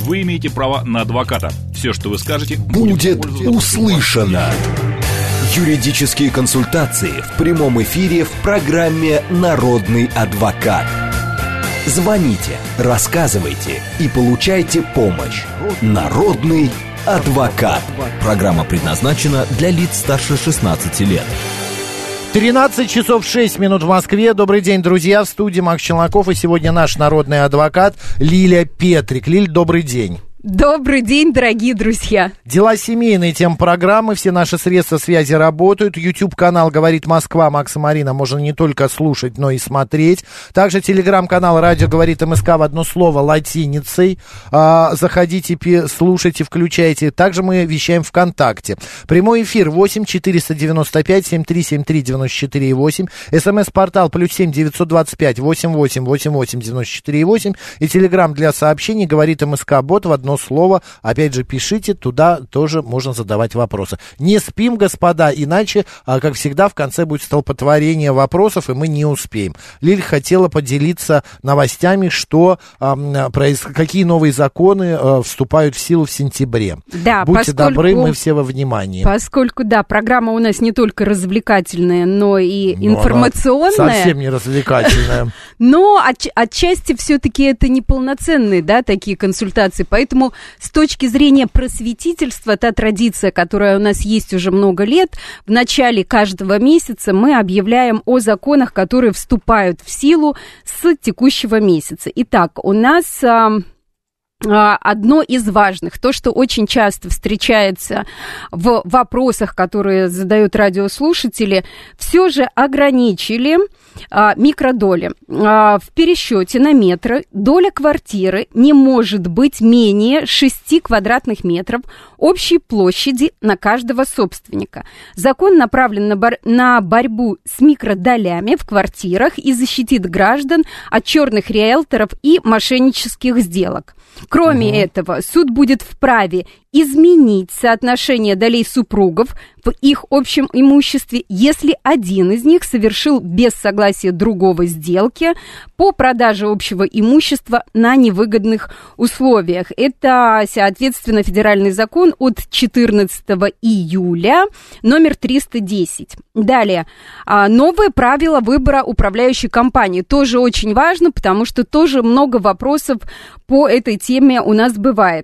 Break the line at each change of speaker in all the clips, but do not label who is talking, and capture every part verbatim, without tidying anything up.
вы имеете право на адвоката. Все, что вы скажете,
будет услышано. Юридические консультации в прямом эфире в программе «Народный адвокат». Звоните, рассказывайте и получайте помощь. «Народный адвокат». Программа предназначена для лиц старше шестнадцати лет.
тринадцать часов шесть минут в Москве. Добрый день, друзья. В студии Макс Челноков. И сегодня наш народный адвокат Лиля Петрик. Лиль, добрый день.
Добрый день, дорогие друзья.
Дела семейные, тем программы, все наши средства связи работают. YouTube-канал «Говорит Москва», Макс и Марина, можно не только слушать, но и смотреть. Также телеграм-канал «Радио говорит МСК» в одно слово латиницей. А, заходите, слушайте, включайте. Также мы вещаем ВКонтакте. Прямой эфир восемь четыреста девяносто пять семь три семь три девяносто четыре восемь. СМС-портал плюс семь девятьсот двадцать пять восемь восемь восемь восемь девяносто четыре восемь. И телеграм для сообщений «Говорит МСК» бот в одно слово. Опять же, пишите, туда тоже можно задавать вопросы. Не спим, господа, иначе, как всегда, в конце будет столпотворение вопросов, и мы не успеем. Лиль хотела поделиться новостями, что, какие новые законы вступают в силу в сентябре.
Да,
Будьте
поскольку,
добры, мы все во внимании.
Поскольку, да, программа у нас не только развлекательная, но и
но
информационная.
Совсем не развлекательная.
Но от, отчасти все-таки это неполноценные, да, такие консультации, поэтому с точки зрения просветительства, та традиция, которая у нас есть уже много лет, в начале каждого месяца мы объявляем о законах, которые вступают в силу с текущего месяца. Итак, у нас одно из важных, то, что очень часто встречается в вопросах, которые задают радиослушатели, все же ограничили а, микродоли. А, в пересчете на метры доля квартиры не может быть менее шести квадратных метров общей площади на каждого собственника. Закон направлен на, бор- на борьбу с микродолями в квартирах и защитит граждан от черных риэлторов и мошеннических сделок. Кроме угу. этого, суд будет вправе изменить соотношение долей супругов в их общем имуществе, если один из них совершил без согласия другого сделки по продаже общего имущества на невыгодных условиях. Это, соответственно, федеральный закон от четырнадцатого июля, номер триста десять. Далее, новые правила выбора управляющей компании. Тоже очень важно, потому что тоже много вопросов по этой теме у нас бывает.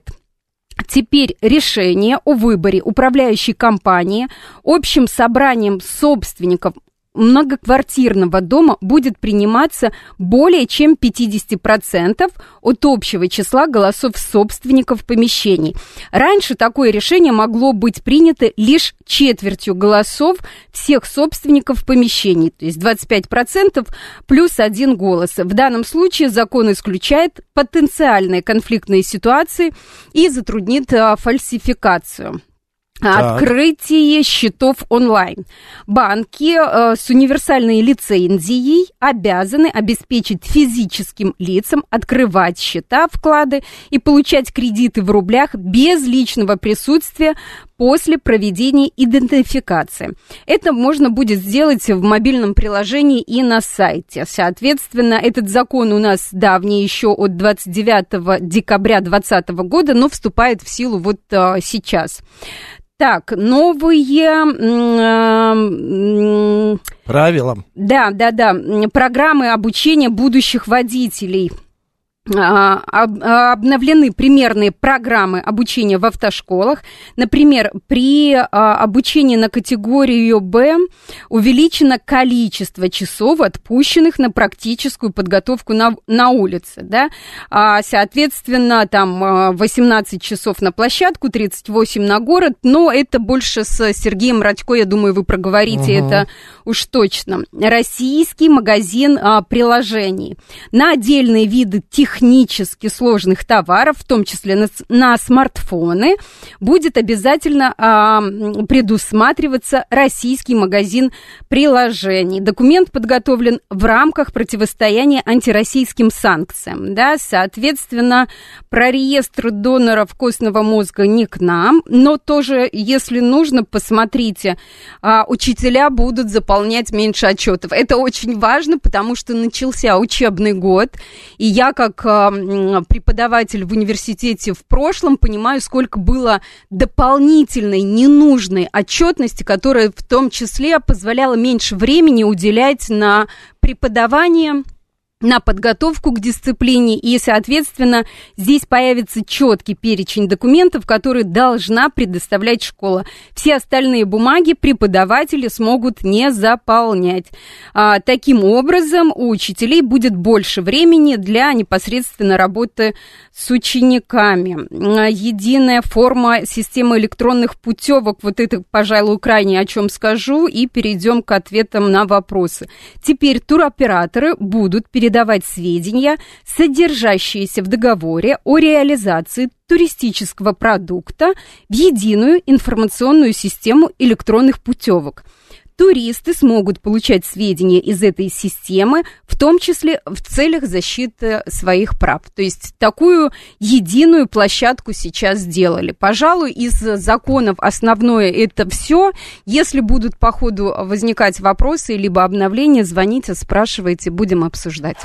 Теперь решение о выборе управляющей компании общим собранием собственников многоквартирного дома будет приниматься более чем пятьдесят процентов от общего числа голосов собственников помещений. Раньше такое решение могло быть принято лишь четвертью голосов всех собственников помещений, то есть двадцать пять процентов плюс один голос. В данном случае закон исключает потенциальные конфликтные ситуации и затруднит а, фальсификацию. Так. Открытие счетов онлайн. Банки э, с универсальной лицензией обязаны обеспечить физическим лицам открывать счета, вклады и получать кредиты в рублях без личного присутствия после проведения идентификации. Это можно будет сделать в мобильном приложении и на сайте. Соответственно, этот закон у нас давний, еще от двадцать девятого декабря двадцатого года, но вступает в силу вот э, сейчас. Так, новые э,
правила.
Да, да, да. Программы обучения будущих водителей. Обновлены примерные программы обучения в автошколах. Например, при обучении на категорию Б увеличено количество часов, отпущенных на практическую подготовку на, на улице. Да? Соответственно, там восемнадцать часов на площадку, тридцать восемь на город, но это больше с Сергеем Радько, я думаю, вы проговорите угу. это уж точно. Российский магазин приложений. На отдельные виды технических технически сложных товаров, в том числе на, на смартфоны, будет обязательно а, предусматриваться российский магазин приложений. Документ подготовлен в рамках противостояния антироссийским санкциям. Да? Соответственно, про реестр доноров костного мозга не к нам, но тоже, если нужно, посмотрите, а, учителя будут заполнять меньше отчетов. Это очень важно, потому что начался учебный год, и я как преподаватель в университете в прошлом понимаю, сколько было дополнительной, ненужной отчетности, которая в том числе позволяла меньше времени уделять на преподавание, на подготовку к дисциплине, и, соответственно, здесь появится четкий перечень документов, которые должна предоставлять школа. Все остальные бумаги преподаватели смогут не заполнять. А, таким образом, у учителей будет больше времени для непосредственно работы с учениками. А, единая форма системы электронных путевок, вот это, пожалуй, крайне о чем скажу, и перейдем к ответам на вопросы. Теперь туроператоры будут передавать давать сведения, содержащиеся в договоре о реализации туристического продукта, в единую информационную систему электронных путевок. Туристы смогут получать сведения из этой системы, в том числе в целях защиты своих прав. То есть такую единую площадку сейчас сделали. Пожалуй, из законов основное это все. Если будут по ходу возникать вопросы либо обновления, звоните, спрашивайте, будем обсуждать.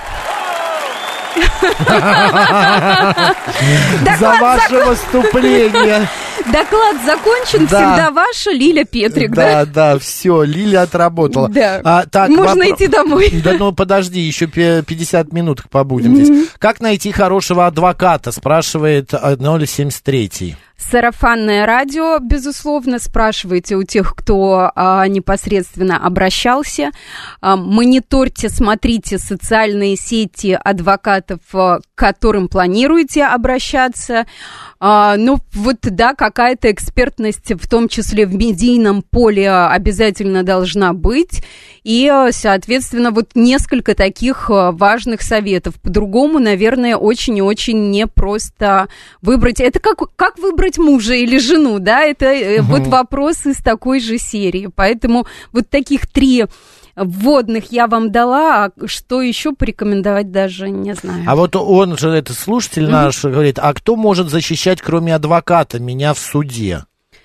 За ваше выступление.
Доклад закончен, да. Всегда ваша Лиля Петрик, да?
Да, да, все, Лиля отработала.
Да.
А, так,
можно
воп...
идти домой.
Да ну подожди, еще пятьдесят минут побудем mm-hmm. здесь. Как найти хорошего адвоката, спрашивает ноль семьдесят три.
Сарафанное радио, безусловно, спрашивайте у тех, кто а, непосредственно обращался. А, мониторьте, смотрите социальные сети адвокатов, к которым планируете обращаться. А, ну, вот, да, какая-то экспертность, в том числе в медийном поле, обязательно должна быть. И, соответственно, вот несколько таких важных советов. По-другому, наверное, очень и очень непросто выбрать. Это как, как выбрать мужа или жену, да? Это угу. вот вопрос из такой же серии. Поэтому вот таких три вводных я вам дала, а что еще порекомендовать даже не знаю.
А вот он же, это слушатель mm-hmm. наш, говорит, а кто может защищать, кроме адвоката, меня в суде?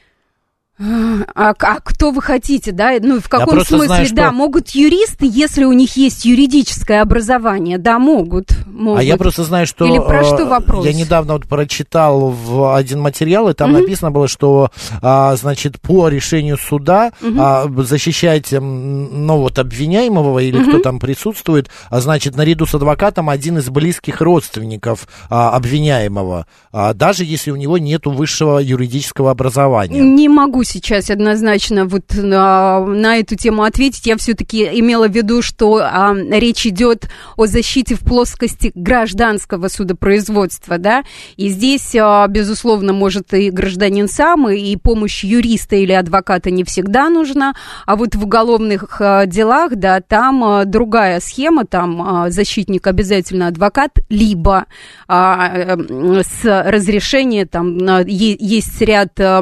А, а кто вы хотите, да? Ну, в каком смысле,
знаю,
да,
что...
могут юристы, если у них есть юридическое образование, да, могут. могут.
А я просто знаю, что...
Или про что вопрос?
Я недавно вот прочитал в один материал, и там mm-hmm. написано было, что, а, значит, по решению суда mm-hmm. а, защищать, ну, вот, обвиняемого или mm-hmm. кто там присутствует, а, значит, наряду с адвокатом один из близких родственников а, обвиняемого, а, даже если у него нету высшего юридического образования.
Не могу сейчас однозначно вот на, на эту тему ответить. Я все-таки имела в виду, что а, речь идет о защите в плоскости гражданского судопроизводства, да, и здесь, а, безусловно, может и гражданин сам, и, и помощь юриста или адвоката не всегда нужна, а вот в уголовных а, делах, да, там а, другая схема, там а, защитник обязательно адвокат, либо а, с разрешения, там а, е- есть ряд... А,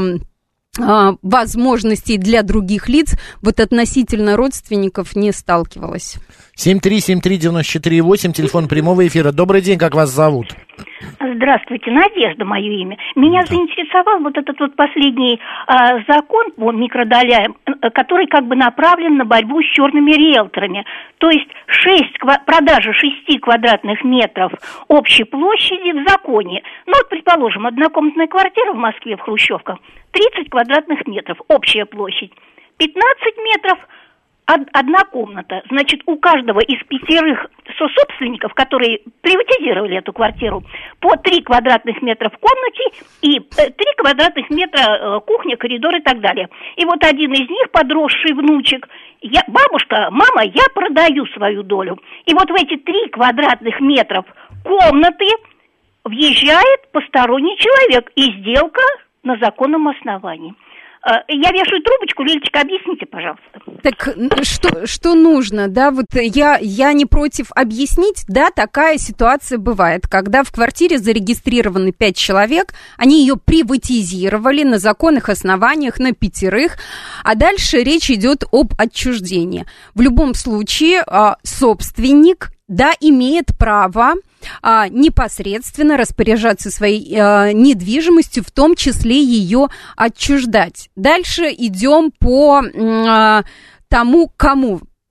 возможностей для других лиц, вот относительно родственников не сталкивалась.
семь три семь три девять четыре восемь, телефон прямого эфира. Добрый день, как вас зовут?
Здравствуйте, Надежда, мое имя. Меня да. заинтересовал вот этот вот последний а, закон по микродолям, который как бы направлен на борьбу с черными риэлторами. То есть шесть, продажа шести квадратных метров общей площади в законе. Ну вот, предположим, однокомнатная квартира в Москве, в Хрущевках, тридцать квадратных метров, общая площадь. пятнадцать метров одна комната. Значит, у каждого из пятерых сособственников, которые приватизировали эту квартиру, по три квадратных метра в комнате и три квадратных метра кухня, коридор и так далее. И вот один из них, подросший внучек, я, бабушка, мама, я продаю свою долю. И вот в эти три квадратных метров комнаты въезжает посторонний человек, и сделка на законном основании. Я вешаю трубочку, Лилечка, объясните, пожалуйста.
Так что, что нужно, да, вот я, я не против объяснить, да, такая ситуация бывает, когда в квартире зарегистрированы пять человек, они ее приватизировали на законных основаниях, на пятерых, а дальше речь идет об отчуждении. В любом случае собственник, да, имеет право а, непосредственно распоряжаться своей а, недвижимостью, в том числе ее отчуждать. Дальше идем по а, тому, кому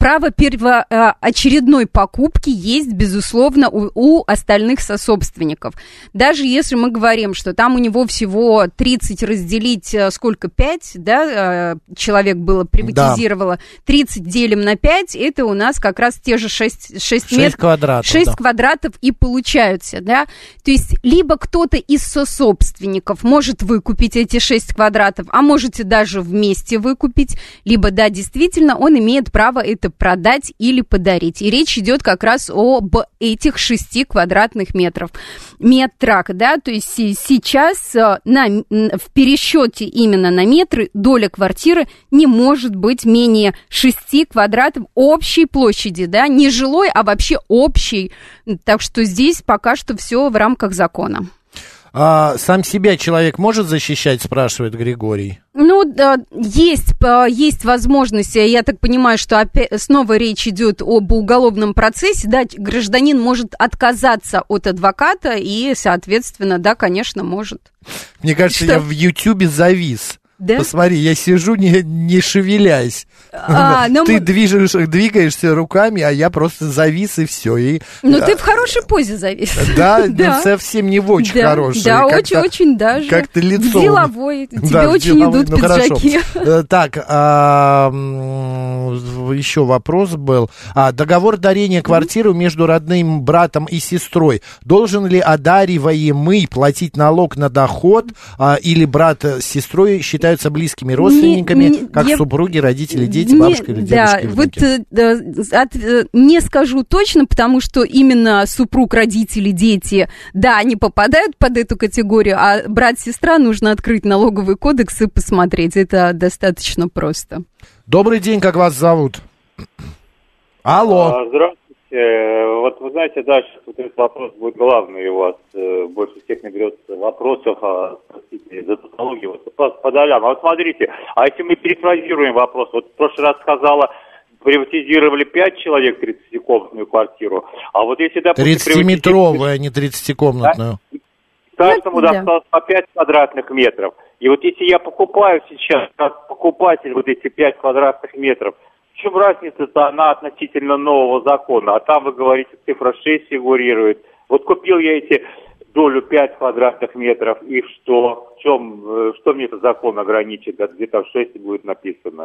право первоочередной покупки есть, безусловно, у, у остальных сособственников. Даже если мы говорим, что там у него всего тридцать разделить, сколько, пять, да, человек было, приватизировало, да. тридцать делим на пять, это у нас как раз те же шесть, шесть метров.
квадратов.
шесть
да.
квадратов и получаются, да. То есть либо кто-то из сособственников может выкупить эти шесть квадратов, а можете даже вместе выкупить, либо, да, действительно, он имеет право это продать или подарить. И речь идет как раз об этих шести квадратных метров. Метрах, да, то есть сейчас на, в пересчете именно на метры доля квартиры не может быть менее шести квадратов общей площади, да, не жилой, а вообще общей. Так что здесь пока что все в рамках закона.
А сам себя человек может защищать, спрашивает Григорий?
Ну, да, есть, есть возможность, я так понимаю, что опять, снова речь идет об уголовном процессе, да, гражданин может отказаться от адвоката и, соответственно, да, конечно, может.
Мне кажется,
что?
Я в Ютьюбе завис.
Да?
Посмотри, я сижу, не, не шевелясь.
А,
ты
мы...
движешь, двигаешься руками, а я просто завис, и все. И...
Ну, ты в хорошей позе завис.
Да, да. Совсем не в очень
да,
хорошей.
Да, очень-очень даже.
Как-то лицо.
В деловой. Тебе
да,
очень
деловой.
идут
ну,
пиджаки.
Так, а, еще вопрос был. А, договор дарения квартиры между родным братом и сестрой. Должен ли одариваемый платить налог на доход, а, или брат с сестрой считают близкими родственниками, не, как я, супруги, родители, дети,
не,
бабушка или дедушка?
Да, вот э, от, э, не скажу точно, потому что именно супруг, родители, дети, да, они попадают под эту категорию, а брат-сестра нужно открыть налоговый кодекс и посмотреть. Это достаточно просто.
Добрый день, как вас зовут? Алло.
А, здравствуйте. Вот вы знаете, дальше вот этот вопрос будет главный у вас. Больше всех наберется вопросов о, простите, за тавтологию. Вот по, по долям. А вот смотрите, а если мы перефразируем вопрос, вот в прошлый раз сказала, приватизировали пять человек тридцатикомнатную квартиру, а вот если, допустим...
тридцатиметровую, а не тридцатикомнатную.
Да? Каждому
да.
досталось по пять квадратных метров. И вот если я покупаю сейчас, как покупатель, вот эти пять квадратных метров, в чем разница-то она относительно нового закона? А там, вы говорите, цифра шесть фигурирует. Вот купил я эти долю пять квадратных метров, и что? В чем, что мне этот закон ограничит? Где-то в шесть будет написано.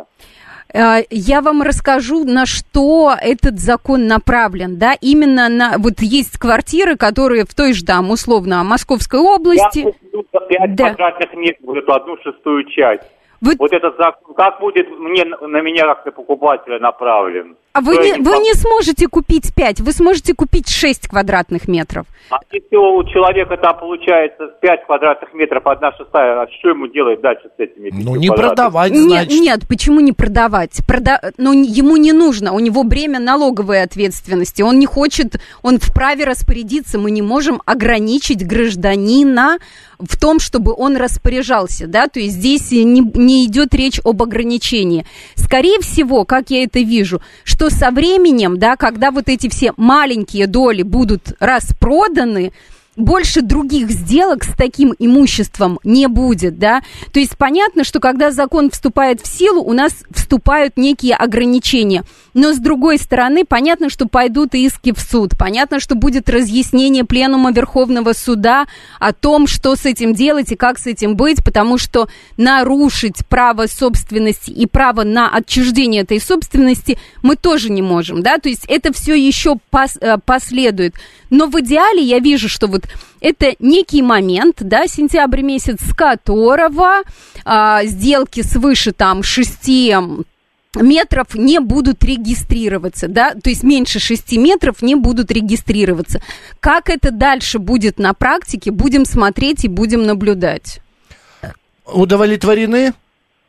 Я вам расскажу, на что этот закон направлен, да, именно на, вот есть квартиры, которые в той же, там, условно, Московской области.
Я куплю за пять
да.
квадратных метров, вот эту одну шестую часть.
Вы...
Вот этот закон, как будет мне, на меня как на покупателя направлен?
А вы не, вы не сможете купить пять, вы сможете купить шесть квадратных метров.
А если у человека там получается пять квадратных метров, одна шестая, а что ему делать дальше с этими?
Ну, не продавать, значит.
Нет, нет, почему не продавать? Прода... Ну, ему не нужно, у него бремя налоговой ответственности, он не хочет, он вправе распорядиться, мы не можем ограничить гражданина в том, чтобы он распоряжался, да, то есть здесь не, не идет речь об ограничении. Скорее всего, как я это вижу, что со временем, да, когда вот эти все маленькие доли будут распроданы, больше других сделок с таким имуществом не будет, да. То есть понятно, что когда закон вступает в силу, у нас вступают некие ограничения. Но с другой стороны, понятно, что пойдут иски в суд. Понятно, что будет разъяснение Пленума Верховного Суда о том, что с этим делать и как с этим быть, потому что нарушить право собственности и право на отчуждение этой собственности мы тоже не можем, да. То есть это все еще пос, последует. Но в идеале я вижу, что вот это некий момент, да, сентябрь месяц, с которого а, сделки свыше там шести метров не будут регистрироваться, да, то есть меньше шести метров не будут регистрироваться. Как это дальше будет на практике, будем смотреть и будем наблюдать.
Удовлетворены?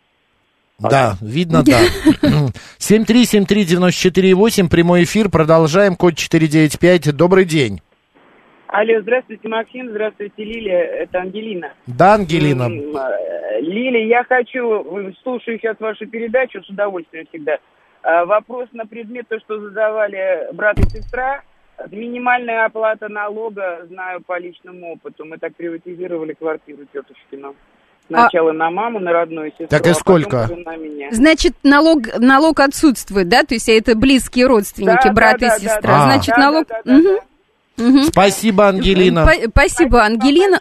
Да, видно, да. семь три семь три девяносто четыре восемь, прямой эфир, продолжаем, код четыре девять пять, добрый день.
Алло, здравствуйте, Максим, здравствуйте, Лилия, это Ангелина.
Да, Ангелина.
Лилия, я хочу, слушаю сейчас вашу передачу, с удовольствием всегда. Вопрос на предмет, то, что задавали брат и сестра. Минимальная оплата налога, знаю по личному опыту, мы так приватизировали квартиру тетушкину. Сначала а... на маму, на родную сестру,
так и
а
сколько?
потом на меня.
Значит, налог, налог отсутствует, да? То есть это близкие родственники,
да,
брат
да,
и
да,
сестра.
Да,
Значит,
да,
налог...
Да, да,
угу.
да.
Угу.
Спасибо, Ангелина.
П- спасибо, Ангелина.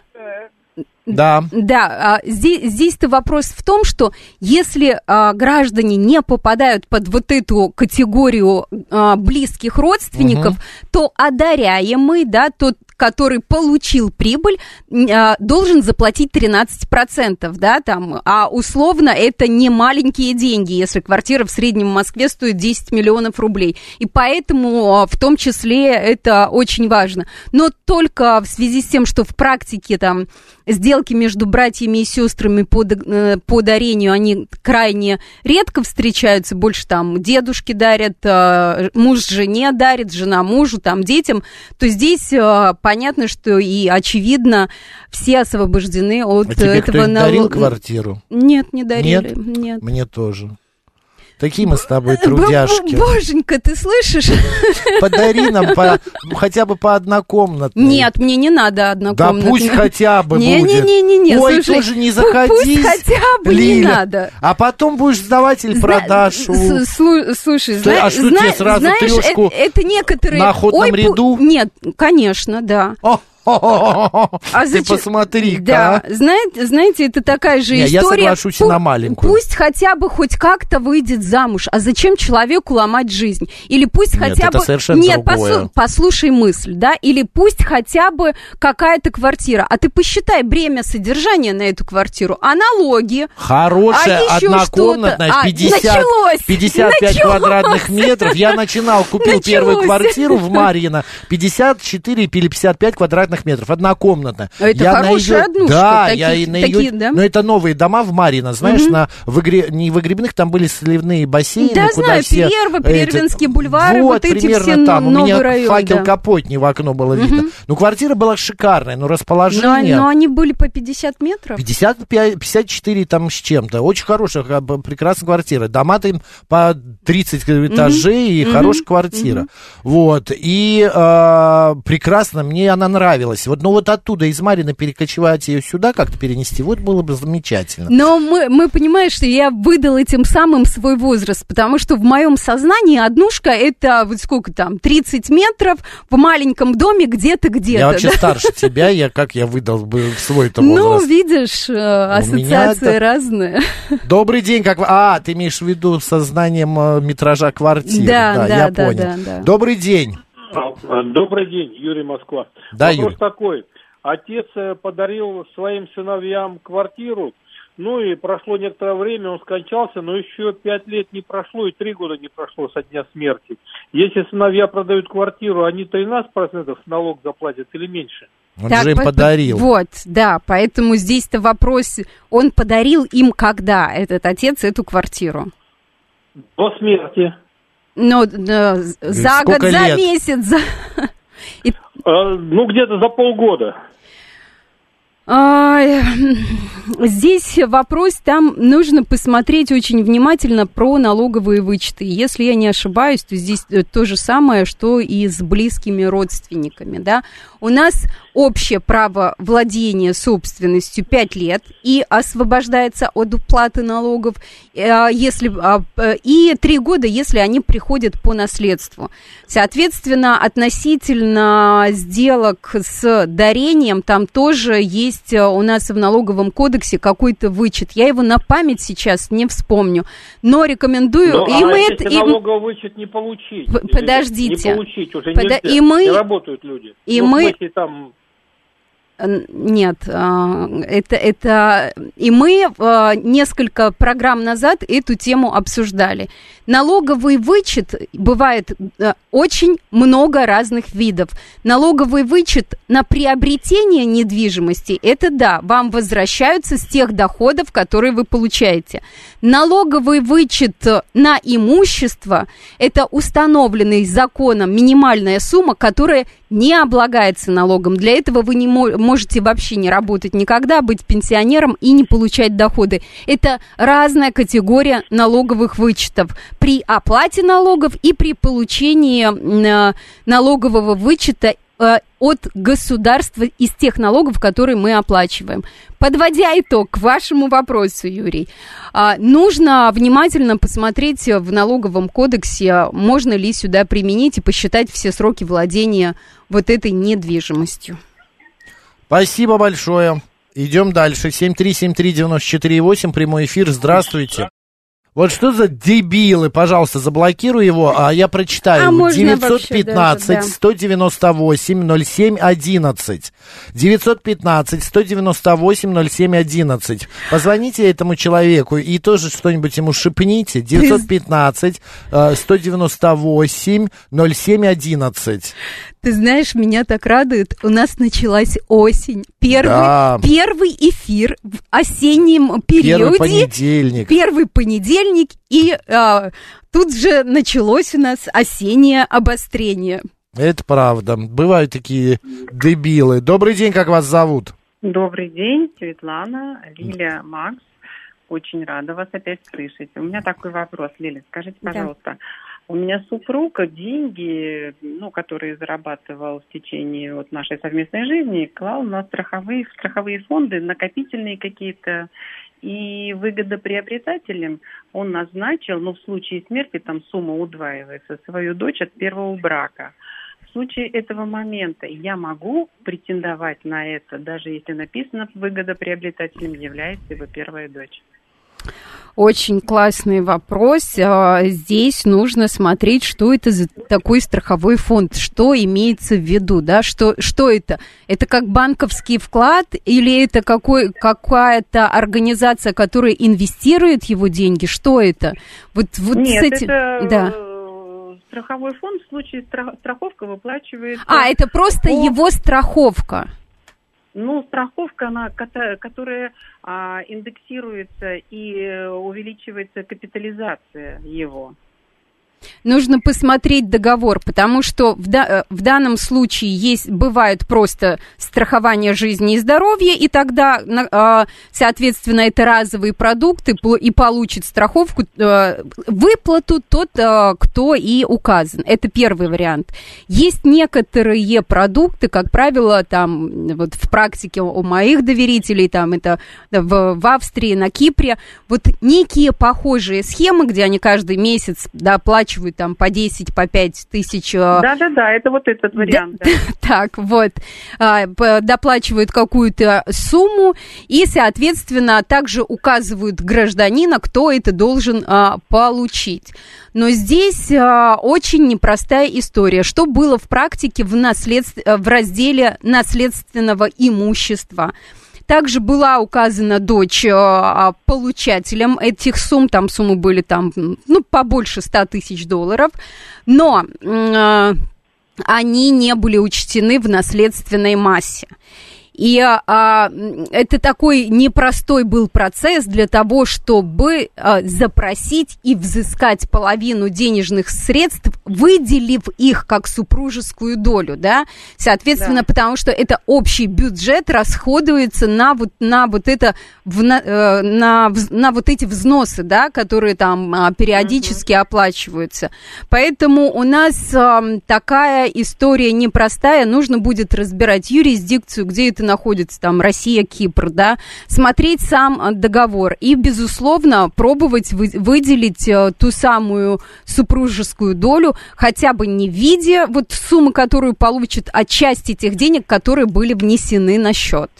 Да.
Да, здесь, здесь-то вопрос в том, что если а, граждане не попадают под вот эту категорию а, близких родственников, угу. то одаряемый, да, тот, который получил прибыль, а, должен заплатить тринадцать процентов, да, там, а условно это не маленькие деньги, если квартира в среднем в Москве стоит десять миллионов рублей, и поэтому а, в том числе это очень важно, но только в связи с тем, что в практике там сделки между братьями и сестрами по, по дарению, они крайне редко встречаются, больше там дедушки дарят, муж жене дарит, жена мужу, там детям, то здесь понятно, что и очевидно все освобождены от
а тебе
этого
кто-нибудь дарил квартиру?
Нет, не дарили.
Нет?
Нет.
Мне тоже. Такие мы с тобой трудяшки.
Боженька, ты слышишь?
Подари нам по, хотя бы по однокомнатной.
Нет, мне не надо однокомнатной.
Да пусть хотя бы
не,
будет.
Не-не-не,
ой,
слушай,
тоже не заходи.
Пусть хотя бы Лиля. Не надо.
А потом будешь сдавать или продашь.
Слушай,
знаешь, а что тебе сразу
знаешь,
трешку
это, это некоторые...
на охотном
ой,
ряду?
Нет, конечно, да.
О! А ты
зачем?
посмотри-ка.
Да, знаете, знаете, это такая же
не,
история.
Я соглашусь Пу- на маленькую.
Пусть хотя бы хоть как-то выйдет замуж. А зачем человеку ломать жизнь? Или пусть
Нет,
хотя
это
бы...
совершенно
Нет,
другое.
послу... послушай мысль, да? Или пусть хотя бы какая-то квартира. А ты посчитай бремя содержания на эту квартиру. А налоги?
Хорошая,
а
однокомнатная,
а,
пятьдесят,
началось,
пятьдесят пять
началось.
Квадратных метров. Я начинал, купил
началось.
Первую квартиру в Марьино. пятьдесят четыре или пятьдесят пять квадратных метров. Однокомнатная.
Это
я
хорошая
ее...
однушка.
Да,
такие,
я и на
такие,
ее...
да?
Но это новые дома в Марьино, знаешь,
угу.
на выгре... не выгребных, там были сливные бассейны.
Да,
куда
знаю,
все...
Перерва, Перервинский
это...
бульвар, вот,
вот
эти
примерно
все
там.
новые
У меня
районы,
факел
да.
Капотни в окно было
угу.
видно. Ну, квартира была шикарная, но расположение...
Но, но они были по пятьдесят метров?
пятьдесят пять, пятьдесят четыре там с чем-то. Очень хорошая, прекрасная квартира. Дома-то им по тридцать этажей, mm-hmm. и mm-hmm. хорошая квартира. Mm-hmm. Вот. И э, прекрасно, мне она нравилась. Вот, ну вот оттуда из Марьино перекочевать ее сюда, как-то перенести, вот было бы замечательно.
Но мы, мы понимаем, что я выдала этим самым свой возраст, потому что в моем сознании однушка это вот сколько там, тридцать метров в маленьком доме где-то, где-то.
Я вообще
да?
старше тебя, я как я выдал бы свой-то возраст.
Ну, видишь, ассоциации это... разные.
Добрый день, как вы... А, ты имеешь в виду сознанием метража квартиры.
Да,
да,
да,
я
да,
понял.
да, да.
Добрый день.
Добрый день, Юрий, Москва.
Да,
Вопрос
Юрий.
такой. Отец подарил своим сыновьям квартиру, ну и прошло некоторое время, он скончался, но еще пять лет не прошло и три года не прошло со дня смерти. Если сыновья продают квартиру, они тринадцать процентов налог заплатят или меньше?
Он
так,
же им
по-
подарил.
Вот, да, поэтому здесь-то вопрос, он подарил им когда, этот отец, эту квартиру?
До смерти.
Ну, э, за
Сколько
год, за
лет?
месяц, за... И...
Э, ну, где-то за полгода.
Здесь вопрос, там нужно посмотреть очень внимательно про налоговые вычеты. Если я не ошибаюсь, то здесь то же самое, что и с близкими родственниками, да. У нас общее право владения собственностью пять лет и освобождается от уплаты налогов, если, и три года, если они приходят по наследству. Соответственно, относительно сделок с дарением, там тоже есть у нас в налоговом кодексе какой-то вычет. Я его на память сейчас не вспомню, но рекомендую...
Ну,
и
а
мы
если
это,
налоговый вычет не получить?
Подождите.
Не получить уже
Под...
нельзя,
и мы...
не работают люди.
И
ну,
мы...
в смысле, там...
Нет, это, это... И мы несколько программ назад эту тему обсуждали. Налоговый вычет бывает очень много разных видов. Налоговый вычет на приобретение недвижимости, это да, вам возвращаются с тех доходов, которые вы получаете. Налоговый вычет на имущество, это установленная законом минимальная сумма, которая не облагается налогом. Для этого вы не можете вообще не работать никогда, быть пенсионером и не получать доходы. Это разная категория налоговых вычетов. При оплате налогов и при получении налогового вычета э, от государства из тех налогов, которые мы оплачиваем. Подводя итог к вашему вопросу, Юрий, э, нужно внимательно посмотреть в налоговом кодексе, можно ли сюда применить и посчитать все сроки владения вот этой недвижимостью.
Спасибо большое. Идем дальше. семь три семь три девять четыре восемь, прямой эфир. Здравствуйте. Вот что за дебилы, пожалуйста, заблокируй его, а я прочитаю.
А
девятьсот пятнадцать сто девяносто восемь ноль семь одиннадцать. девятьсот пятнадцать сто девяносто восемь ноль семь одиннадцать. Позвоните этому человеку и тоже что-нибудь ему шепните. девятьсот пятнадцать сто девяносто восемь ноль семь одиннадцать.
Ты знаешь, меня так радует. У нас началась осень. Первый,
да.
первый эфир в осеннем периоде.
Первый понедельник.
Первый понедельник. И а, тут же началось у нас осеннее обострение.
Это правда. Бывают такие дебилы. Добрый день, как вас зовут?
Добрый день, Светлана, Лилия, Макс. Очень рада вас опять слышать. У меня такой вопрос, Лилия, скажите, пожалуйста. Да. У меня супруг деньги, ну, которые зарабатывал в течение вот нашей совместной жизни, клал на страховые, страховые фонды, накопительные какие-то. И выгодоприобретателем он назначил, ну, в случае смерти там сумма удваивается, свою дочь от первого брака. В случае этого момента я могу претендовать на это, даже если написано выгодоприобретателем является его первая дочь?
Очень классный вопрос. Здесь нужно смотреть, что это за такой страховой фонд, что имеется в виду, да, что, что это? Это как банковский вклад или это какой, какая-то организация, которая инвестирует его деньги? Что это? Вот, вот
Нет,
с этим...
это...
Да.
Страховой фонд, в случае страховка выплачивает...
А, это просто по... его страховка.
Ну, страховка, она, которая а, индексируется и увеличивается капитализация его.
Нужно посмотреть договор, потому что в, да, в данном случае есть, бывает просто страхование жизни и здоровья, и тогда, соответственно, это разовые продукты, и получит страховку, выплату тот, кто и указан. Это первый вариант. Есть некоторые продукты, как правило, там, вот в практике у моих доверителей, там, это в, в Австрии, на Кипре, вот некие похожие схемы, где они каждый месяц, да, платят там по десять, по пять тысяч.
Да-да-да, это вот этот вариант.
Да, да. Так, вот, доплачивают какую-то сумму и, соответственно, также указывают гражданина, кто это должен а, получить. Но здесь а, очень непростая история. Что было в практике в, наследств... в разделе наследственного имущества? Также была указана дочь а, получателем этих сумм, там суммы были там, ну, побольше ста тысяч долларов, но а, они не были учтены в наследственной массе. И а, это такой непростой был процесс для того, чтобы а, запросить и взыскать половину денежных средств, выделив их как супружескую долю, да, соответственно, да. Потому что это общий бюджет расходуется на вот, на вот это, в, на, на, на вот эти взносы, да, которые там а, периодически uh-huh. оплачиваются. Поэтому у нас а, такая история непростая, нужно будет разбирать юрисдикцию, где это находится, там, Россия, Кипр, да, смотреть сам договор и, безусловно, пробовать вы, выделить э, ту самую супружескую долю, хотя бы не в виде вот суммы, которую получит, а часть этих денег, которые были внесены на счет.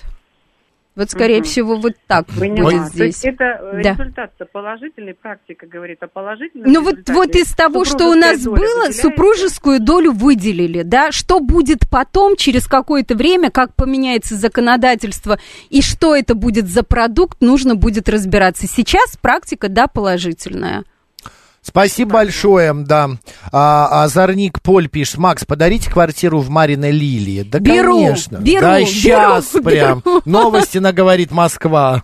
Вот, скорее угу. всего, вот так
Поняла.
будет здесь.
То есть это
да.
результат положительный, практика говорит о положительном
Ну вот, вот из того, что у нас было, выделяется? Супружескую долю выделили, да, что будет потом, через какое-то время, как поменяется законодательство и что это будет за продукт, нужно будет разбираться. Сейчас практика, да, положительная.
Спасибо большое, да. А, Озорник Поль пишет: Макс, подарите квартиру в Мариной Лилии. Да,
беру,
конечно.
Беру,
да, сейчас
беру,
прям.
Беру.
Новости на «Говорит Москва».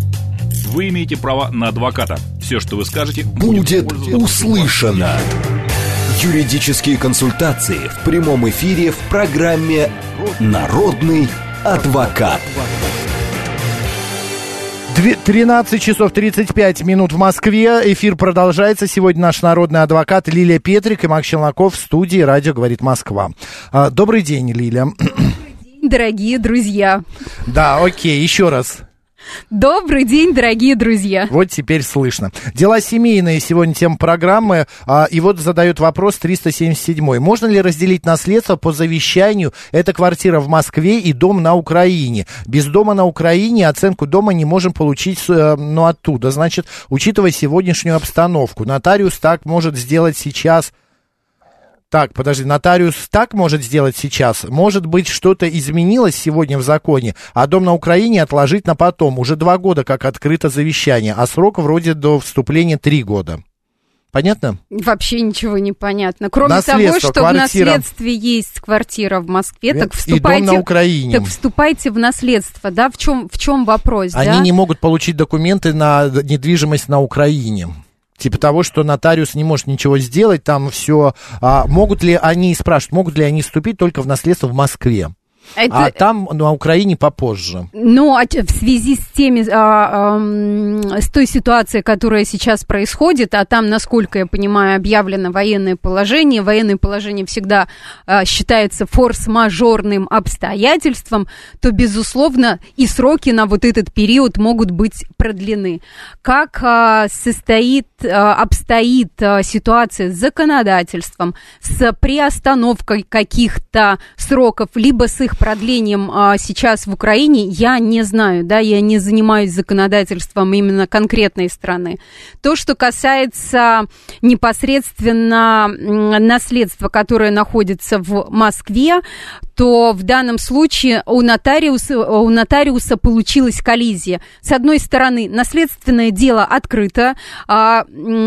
Вы имеете право на адвоката. Все, что вы скажете,
будет, будет услышано. Юридические консультации в прямом эфире в программе «Народный адвокат».
тринадцать часов тридцать пять минут в Москве. Эфир продолжается. Сегодня наш народный адвокат Лилия Петрик и Макс Челноков в студии «Радио говорит Москва». Добрый день, Лилия.
Добрый день, дорогие друзья.
Да, окей, еще раз.
Добрый день, дорогие друзья.
Вот теперь слышно. Дела семейные сегодня тема программы. А, и вот задает вопрос триста семьдесят седьмой. Можно ли разделить наследство по завещанию? Это квартира в Москве и дом на Украине. Без дома на Украине оценку дома не можем получить, ну, оттуда. Значит, учитывая сегодняшнюю обстановку, нотариус так может сделать сейчас... Так, подожди, нотариус так может сделать сейчас? Может быть, что-то изменилось сегодня в законе, а дом на Украине отложить на потом. Уже два года как открыто завещание, а срок вроде до вступления три года. Понятно?
Вообще ничего не понятно. Кроме
наследство,
того, что
квартира.
В наследстве есть квартира в Москве,
и
так вступайте,
и дом на Украине.
Так вступайте в наследство, да? В чем, в чем вопрос?
Они
да?
не могут получить документы на недвижимость на Украине. Типа того, что нотариус не может ничего сделать, там все. А, могут ли они, спрашивают, могут ли они вступить только в наследство в Москве? Это... А там на Украине попозже.
Ну, а в связи с теми, а, а, с той ситуацией, которая сейчас происходит, а там, насколько я понимаю, объявлено военное положение, военное положение всегда а, считается форс-мажорным обстоятельством, то, безусловно, и сроки на вот этот период могут быть продлены. Как а, состоит, а, обстоит а, ситуация с законодательством, с приостановкой каких-то сроков, либо с их продлением а, сейчас в Украине, я не знаю, да, я не занимаюсь законодательством именно конкретной страны. То, что касается непосредственно наследства, которое находится в Москве, то в данном случае у нотариуса, у нотариуса получилась коллизия. С одной стороны, наследственное дело открыто, а,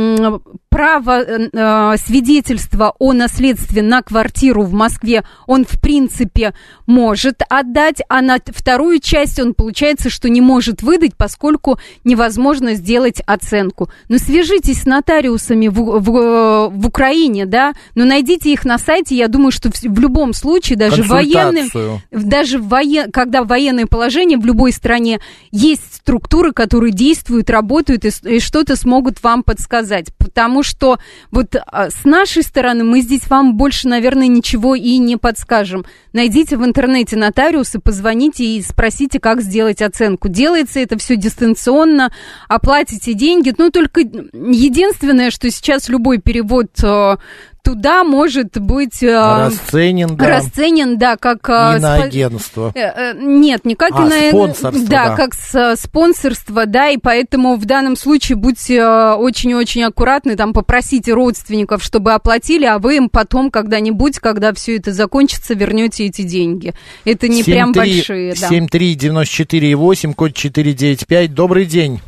право а, свидетельства о наследстве на квартиру в Москве он, в принципе, может отдать, а на вторую часть он, получается, что не может выдать, поскольку невозможно сделать оценку. Но свяжитесь с нотариусами в, в, в Украине, да, но найдите их на сайте, я думаю, что в, в любом случае, даже в Военным, даже в воен, когда военное положение в любой стране, есть структуры, которые действуют, работают и, и что-то смогут вам подсказать. Потому что вот с нашей стороны мы здесь вам больше, наверное, ничего и не подскажем. Найдите в интернете нотариуса, позвоните и спросите, как сделать оценку. Делается это все дистанционно, оплатите деньги. Ну, только единственное, что сейчас любой перевод туда может быть
расценен, да,
расценен, да, как
иноагентство.
Спо... Нет, не как
а,
иноагентство, да,
да,
как с, спонсорство, да, и поэтому в данном случае будьте очень-очень аккуратны, там попросите родственников, чтобы оплатили, а вы им потом когда-нибудь, когда все это закончится, вернете эти деньги. Это не прям большие, да.
семь три девяносто четыре восемь, код четыре девять пять. Добрый день.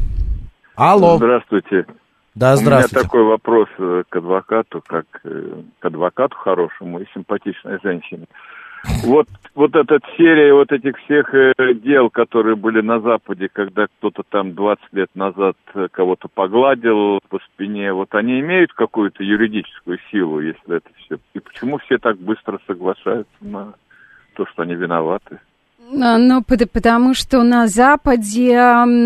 Алло.
Здравствуйте.
Да, здравствуйте.
У меня такой вопрос к адвокату, как к адвокату хорошему и симпатичной женщине. Вот, вот эта серия вот этих всех дел, которые были на Западе, когда кто-то там двадцать лет назад кого-то погладил по спине, вот они имеют какую-то юридическую силу, если это все? И почему все так быстро соглашаются на то, что они виноваты?
Ну, потому что на Западе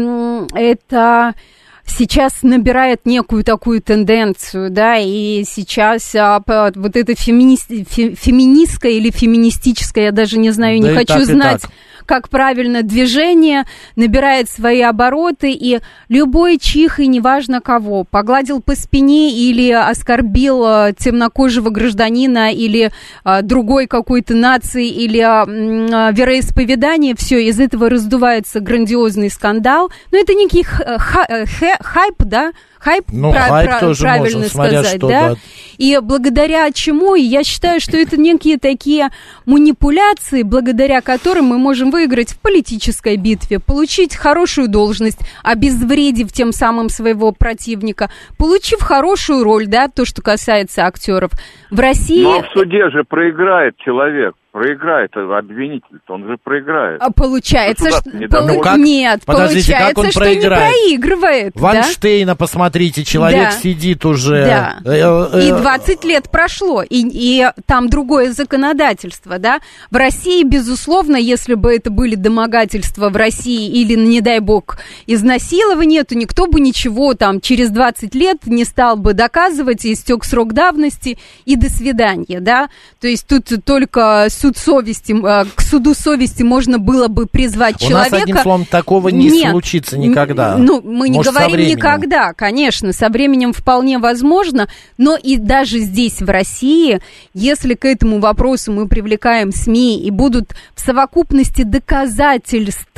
это... сейчас набирает некую такую тенденцию, да, и сейчас а, вот это фемини... фе... феминистское или феминистическое, я даже не знаю, да, не хочу так, знать, как правильно, движение набирает свои обороты, и любой чих, и неважно кого, погладил по спине или оскорбил а, темнокожего гражданина или а, другой какой-то нации или а, а, вероисповедания, все, из этого раздувается грандиозный скандал, но это некий х... х... хайп, да, хайп,
ну,
про,
хайп
про,
тоже
правильно
можно, смотря
сказать,
что,
да?
да.
И благодаря чему, я считаю, что это некие такие манипуляции, благодаря которым мы можем выиграть в политической битве, получить хорошую должность, обезвредив тем самым своего противника, получив хорошую роль, да, то, что касается актеров. В России...
Но в суде же проиграет человек. проиграет обвинитель, он же проиграет.
А получается, что...
Не
Пол...
Ну, как?
Нет,
Подождите,
получается,
как он
что
проиграет?
не проигрывает.
Вайнштейна, да? Посмотрите, человек
да.
сидит уже...
Да.
Э, э,
и двадцать лет прошло, и, и там другое законодательство, да. В России, безусловно, если бы это были домогательства в России или, не дай бог, изнасилование, то никто бы ничего там через двадцать лет не стал бы доказывать, истек срок давности, и до свидания, да. То есть тут только суд совести, к суду совести можно было бы призвать
У
человека.
нас, одним словом, такого не
Нет,
случится никогда.
Ну, мы не
Может,
говорим никогда, конечно, со временем вполне возможно, но и даже здесь, в России, если к этому вопросу мы привлекаем СМИ и будут в совокупности доказательств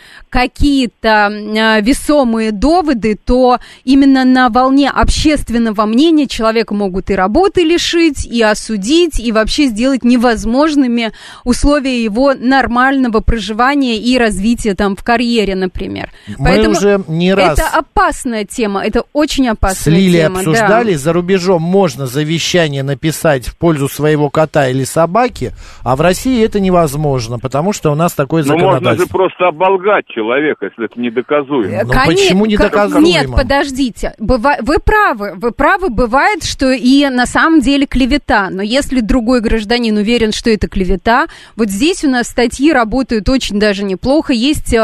какие-то э, весомые доводы, то именно на волне общественного мнения человека могут и работы лишить, и осудить, и вообще сделать невозможными условия его нормального проживания и развития там в карьере, например.
Мы
Поэтому
уже не раз
это опасная тема, это очень опасная
с Лилией
тема.
обсуждали,
да.
За рубежом можно завещание написать в пользу своего кота или собаки, а в России это невозможно, потому что у нас такое
Ну,
законодательство.
можно же просто оболгать человека, если это недоказуемо.
Ну,
Конечно,
почему недоказуемо?
Нет, подождите, Быва... вы правы, вы правы, бывает, что и на самом деле клевета, но если другой гражданин уверен, что это клевета, вот здесь у нас статьи работают очень даже неплохо, есть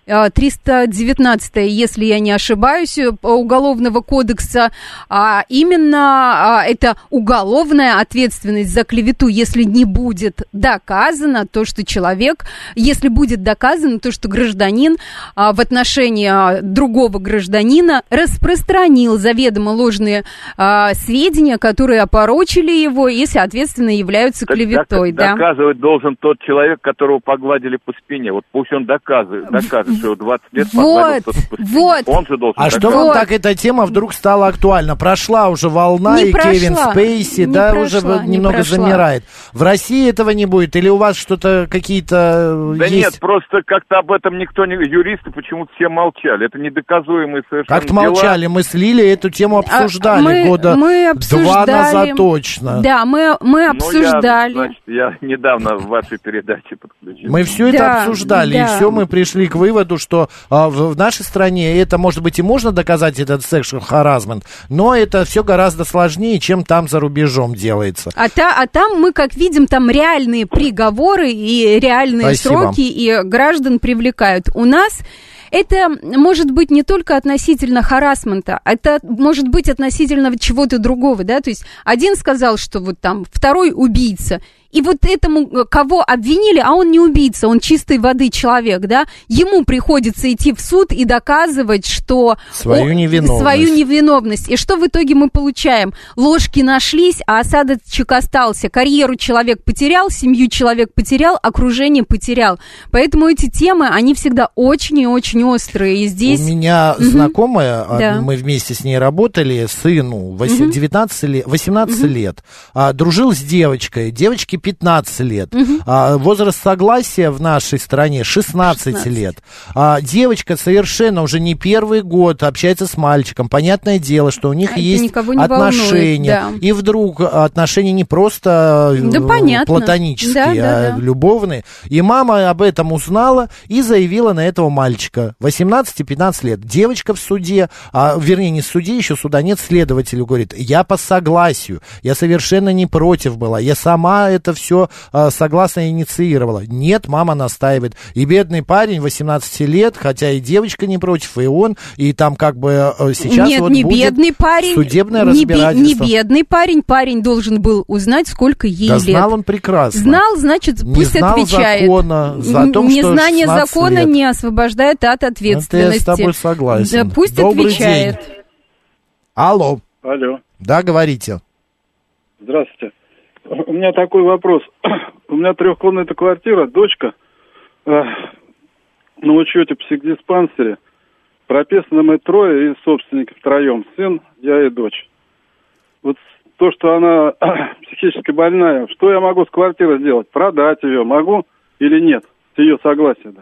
триста девятнадцатая, если я не ошибаюсь, Уголовного кодекса, а именно а, это уголовная ответственность за клевету, если не будет доказано то, что человек, если будет доказано то, что гражданин а, в отношении а, другого гражданина распространил заведомо ложные а, сведения, которые опорочили его и, соответственно, являются
Так
клеветой.
док-
да?
Доказывать должен тот человек, которого погладили по спине. Вот пусть он доказывает, докажет, что его двадцать лет погладил
Вот,
кто-то по спине.
вот.
Он же должен
А
доказывать.
что вам так эта тема вдруг стала актуальна? Прошла уже волна,
Не
и
прошла,
Кевин Спейси,
не
да,
прошла,
уже
не
немного
прошла.
замирает. В России этого не будет? Или у вас что-то какие-то
Да
есть?
нет, просто как-то об этом никто не... Юристы почему-то все молчали. Это недоказуемые совершенно
Как-то молчали, мы с Лилией эту тему обсуждали
А, мы,
года
мы
два назад
обсуждали.
точно.
Да, мы, мы
Ну,
обсуждали.
я, значит, я недавно в вашей передаче подключился.
Мы все
Да,
это обсуждали,
да.
и все мы пришли к выводу, что а, в, в нашей стране это, может быть, и можно доказать, этот sexual harassment, но это все гораздо сложнее, чем там за рубежом делается.
А, та, а там мы, как видим, там реальные приговоры и реальные
Спасибо.
сроки, и граждан привлекают. У нас это может быть не только относительно харассмента, это может быть относительно чего-то другого, да, то есть один сказал, что вот там второй убийца, и вот этому, кого обвинили, а он не убийца, он чистой воды человек, да, ему приходится идти в суд и доказывать, что...
Свою
о,
невиновность.
Свою невиновность. И что в итоге мы получаем? Ложки нашлись, а осадочек остался. Карьеру человек потерял, семью человек потерял, окружение потерял. Поэтому эти темы, они всегда очень и очень острые. И здесь...
У меня
Мгм.
знакомая,
Да.
мы вместе с ней работали, сыну восемь- девятнадцать лет, восемнадцать лет, а, дружил с девочкой, девочке пятнадцать лет, а, возраст согласия в нашей стране шестнадцать,
шестнадцать.
лет. А, девочка совершенно уже не первый год общается с мальчиком, понятное дело, что у них
Это
есть
никого не
отношения,
волнует, да.
и вдруг отношения не просто
Да,
э,
понятно.
платонические,
Да, да,
а
да.
любовные. И мама об этом узнала и заявила на этого мальчика. восемнадцать-пятнадцать лет. Девочка в суде, а, вернее, не в суде, еще суда нет, следователю говорит, я по согласию, я совершенно не против была, я сама это все а, согласно инициировала. Нет, мама настаивает. И бедный парень, восемнадцать лет, хотя и девочка не против, и он, и там как бы а, сейчас
Нет,
вот
не
будет
бедный парень,
судебное
не, бе-
разбирательство.
не бедный парень, парень должен был узнать, сколько ей
Да
лет.
знал он прекрасно.
Знал, значит,
Не
пусть
знал
отвечает.
закона, за то, что
Незнание
шестнадцать
закона
лет.
не освобождает от ответственности.
Это я с тобой согласен.
Да, пусть
Добрый
отвечает.
день. Алло.
Алло.
Да, говорите.
Здравствуйте. У меня такой вопрос. У меня трехкомнатная квартира, дочка э, на учете в психдиспансере. Прописаны мы трое и собственники втроем. Сын, я и дочь. Вот то, что она психически больная, что я могу с квартирой сделать? Продать ее могу или нет? С ее согласия даже.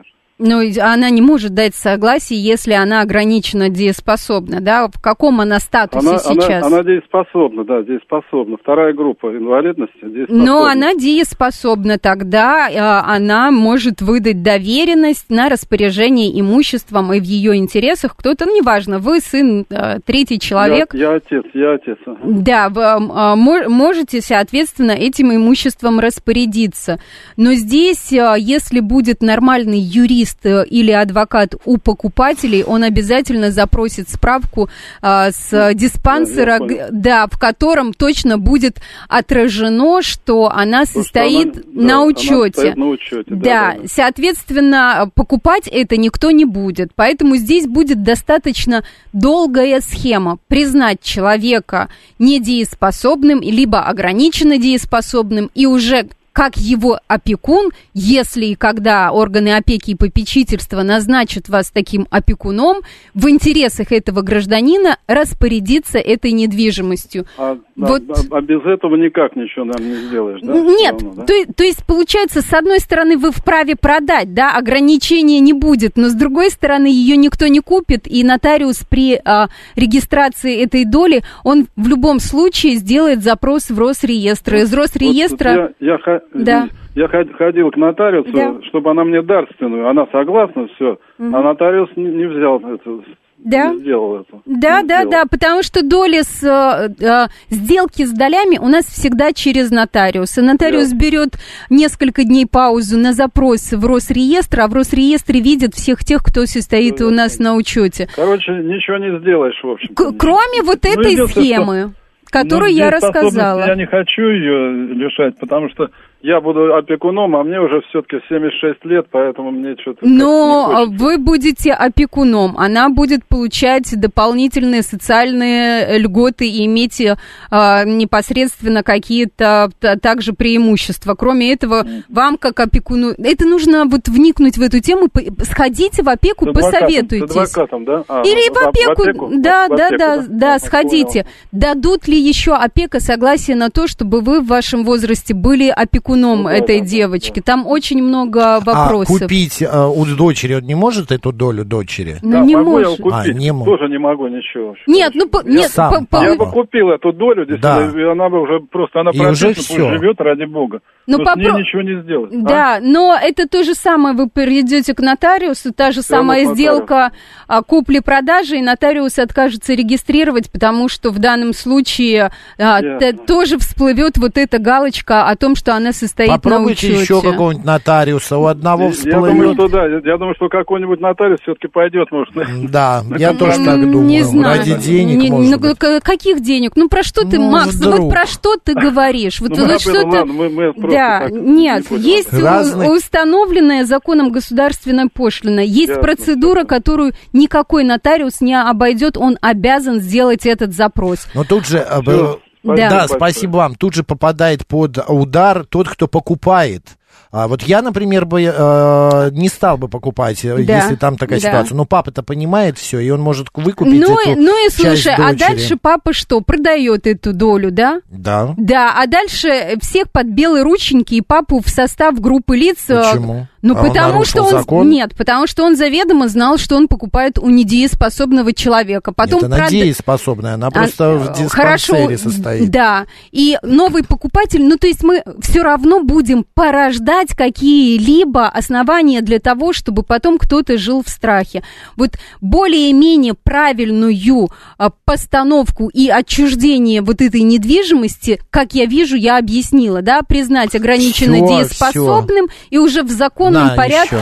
Но она не может дать согласие, если она ограничена дееспособна, да? В каком она статусе
она,
сейчас?
Она, она дееспособна, да, дееспособна. Вторая группа инвалидности дееспособна.
Но она дееспособна, тогда э, она может выдать доверенность на распоряжение имуществом, и в ее интересах кто-то, ну, неважно, вы сын, э, третий человек.
Я, я отец, я отец. Ага.
Да, вы э, можете, соответственно, этим имуществом распорядиться. Но здесь, э, если будет нормальный юрист, или адвокат у покупателей, он обязательно запросит справку а, с диспансера, г- да, в котором точно будет отражено, что она состоит,
она,
на,
да,
учете.
Она стоит на учете. Да,
да,
да, да,
соответственно, покупать это никто не будет. Поэтому здесь будет достаточно долгая схема. Признать человека недееспособным, либо ограниченно дееспособным, и уже как его опекун, если и когда органы опеки и попечительства назначат вас таким опекуном, в интересах этого гражданина распорядиться этой недвижимостью.
А,
вот.
а, а без этого никак ничего, наверное, не сделаешь, да?
Нет,
равно, да?
То, то есть, получается, с одной стороны, вы вправе продать, да, ограничения не будет, но с другой стороны, ее никто не купит, и нотариус при а, регистрации этой доли, он в любом случае сделает запрос в Росреестр. Из Росреестра...
Вот я, я,
Да.
Я ходил к нотариусу, да. чтобы она мне дарственную, она согласна, все, угу. а нотариус не, не взял это,
да.
не сделал это.
Да,
не
да,
сделал.
да, потому что доли с, э, сделки с долями у нас всегда через нотариуса. Нотариус да. берет несколько дней паузу на запрос в Росреестр, а в Росреестре видят всех тех, кто состоит да, у нас да. на учете.
Короче, ничего не сделаешь, в общем.
К- кроме вот ну, этой схемы, что... которую ну, я рассказала.
Я не хочу ее лишать, потому что я буду опекуном, а мне уже все-таки семьдесят шесть лет, поэтому мне что-то...
Но вы будете опекуном, она будет получать дополнительные социальные льготы и иметь а, непосредственно какие-то также преимущества. Кроме этого, mm. вам как опекуну... Это нужно вот вникнуть в эту тему, сходите в опеку, с посоветуйтесь.
С адвокатом, да? А,
Или в опеку, в опеку да, в
да,
опеку, да, да, да, сходите. Понял. Дадут ли еще опека согласие на то, чтобы вы в вашем возрасте были опекуном ну, этой да, девочки? Да. Там очень много вопросов.
А купить а, у дочери он не может эту долю дочери?
Ну,
да,
не
могу
может.
Я купить,
а, не могу.
Тоже не могу ничего.
Нет, ну, по,
я,
нет,
сам,
по,
я бы купил эту долю, да. и она бы уже просто, она прописана, пусть живет, ради бога.
Ну,
попро...
мне
ничего не сделать.
Да,
а?
но это то же самое, вы придете к нотариусу, та же Прямо самая сделка а, купли-продажи, и нотариус откажется регистрировать, потому что в данном случае а, т, тоже всплывет вот эта галочка о том, что она состоит
Попробуйте
на учете.
еще какого-нибудь нотариуса, у одного
я,
всплывет.
Я думаю, что да, я думаю, что какой-нибудь нотариус все-таки пойдет, может.
Да, я тоже так думаю.
Не знаю.
Ради денег,
не,
может
ну,
быть.
Каких денег? Ну, про что ты,
ну,
Макс,
вдруг.
ну вот про что ты говоришь? Вот,
ну,
вот что ты...
мы, мы
да, нет,
не
есть
Разные...
установленная законом государственная пошлина, есть
Ясно,
процедура,
ясно.
которую никакой нотариус не обойдет, он обязан сделать этот запрос.
Но тут же...
Все.
Да, да,
спасибо,
спасибо вам. Тут же попадает под удар тот, кто покупает. А вот я, например, бы э, не стал бы покупать, да, если там такая да. ситуация. Но папа-то понимает все, и он может выкупить
ну,
эту
ну и
часть
слушай,
дочери.
А дальше папа что, продает эту долю, да?
Да.
Да, а дальше всех под белые рученьки и папу в состав группы лиц.
Почему?
Ну,
а
потому
он
что он...
закон?
Нет, потому что он заведомо знал, что он покупает у недееспособного человека. Потом
Нет, она
прод...
дееспособная, она просто а, в диспансере
хорошо,
состоит.
Да, и новый покупатель, ну, то есть мы все равно будем порождать какие-либо основания для того, чтобы потом кто-то жил в страхе. Вот более-менее правильную а, постановку и отчуждение вот этой недвижимости, как я вижу, я объяснила, да, признать ограниченно
всё,
дееспособным
всё.
И уже в законном
На,
порядке...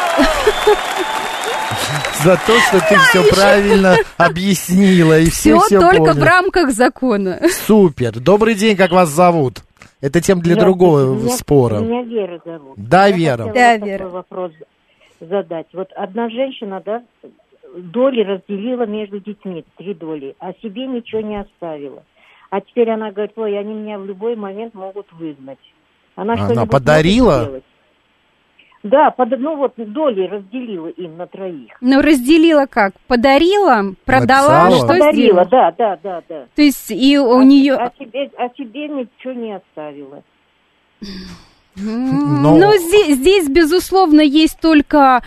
За то, что ты все правильно объяснила. И все,
все только
поняли.
В рамках закона.
Супер. Добрый день, как вас зовут? Это тема для другого
меня,
спора.
Меня Вера зовут.
Да,
Я
Вера.
Да,
Вера.
Такой вопрос задать. Вот одна женщина, да, доли разделила между детьми, три доли, а себе ничего не оставила. А теперь она говорит, ой, они меня в любой момент могут выгнать. Она,
она подарила?
Да, под, ну вот доли разделила им на троих.
Ну, разделила как? Подарила? Продала?
Написала?
Что
Подарила,
сделала?
да, да, да, да.
То есть и у
а,
нее...
А себе, а себе ничего не оставила.
Но...
Ну, здесь, здесь, безусловно, есть только...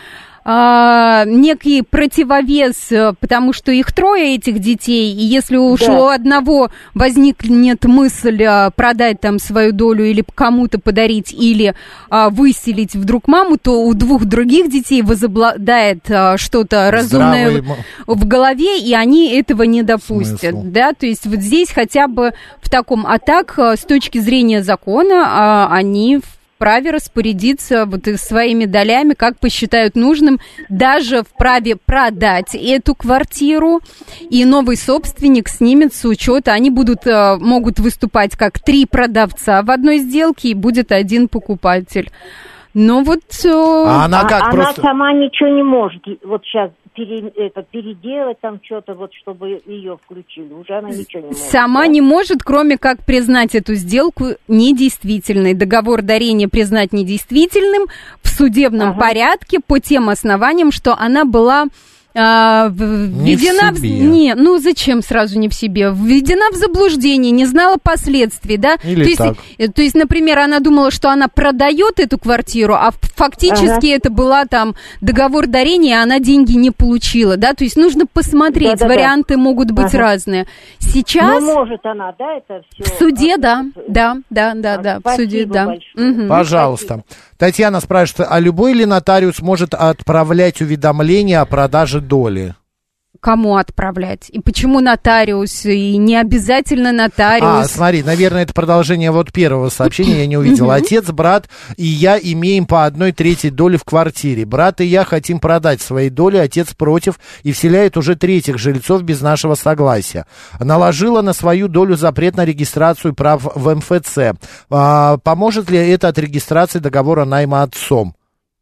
а, некий противовес, потому что их трое, этих детей, и если уж да. у одного возникнет мысль а, продать там свою долю или кому-то подарить, или а, выселить вдруг маму, то у двух других детей возобладает а, что-то разумное Здравый... в голове, и они этого не допустят. Смысл. Да, то есть вот здесь хотя бы в таком, а так, с точки зрения закона, а, они вправе распорядиться вот своими долями, как посчитают нужным, даже вправе продать эту квартиру, и новый собственник снимет с учета, они будут, могут выступать как три продавца в одной сделке, и будет один покупатель. Но вот...
А она как
а,
просто...
Она сама ничего не может вот сейчас пере, это, переделать там что-то, вот чтобы ее включили. Уже она ничего не может.
Сама да? не может, кроме как признать эту сделку недействительной. Договор дарения признать недействительным в судебном ага. порядке по тем основаниям, что она была... А, введена
не в себе.
В... Не, ну зачем сразу не в себе? Введена в заблуждение, не знала последствий, да?
Или
то есть,
так.
То есть, например, она думала, что она продает эту квартиру, а фактически ага. это была там договор дарения, а она деньги не получила, да? То есть нужно посмотреть, да, да, варианты да. могут быть ага. разные. Сейчас...
Ну, может она, да, это все...
В суде, да, да, да, да, да, в суде, да.
Угу.
Пожалуйста. Татьяна спрашивает, а любой ли нотариус может отправлять уведомление о продаже доли?
Кому отправлять? И почему нотариус? И не обязательно нотариус.
А, смотри, наверное, это продолжение вот первого сообщения, я не увидел. Отец, брат и я имеем по одной трети доли в квартире. Брат и я хотим продать свои доли, отец против и вселяет уже третьих жильцов без нашего согласия. Наложила на свою долю запрет на регистрацию прав в эм эф цэ. А, поможет ли это от регистрации договора найма отцом?